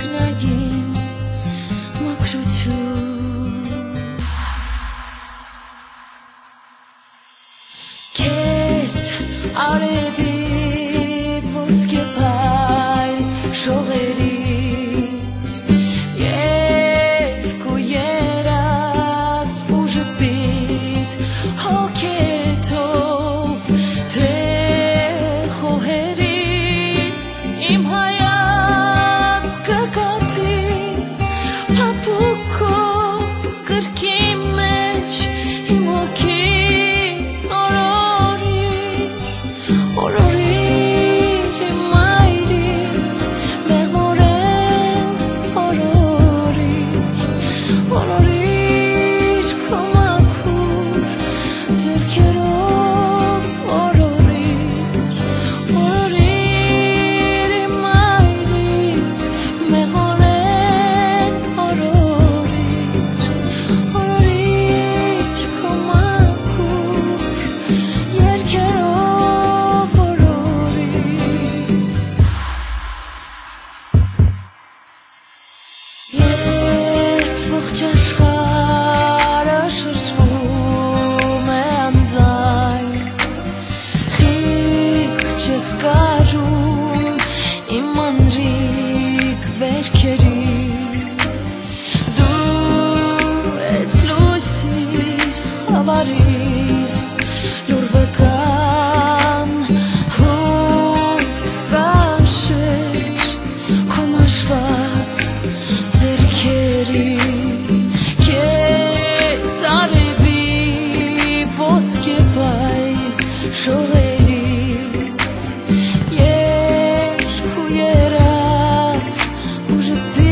նագին մաքրություն Քեզ արևի ոսկե փայլ շողերից երկու երաս ու ժպիտ հոգետով թե խոհերից իմ հայացքը կատի փափուկո կրկի մեջ իմ հոգին օրորիր իմ այրին մեղմորեն օրորիր քո մաքուր ձեռքերով օրորիր իմ այրին մեղմորեն օրորիր քո մաքուր երկերով Երբ ողջ աշխարհը շրջվում է անձայն խիղճ ես կարում իմ անրիկ վերքերին դու ես լույսիս խավարիս լուր վկան հույս կանշեր քո մաշված Քեզ արևի ոսկե փայլ շողերից երկու երաս ու ժպիտ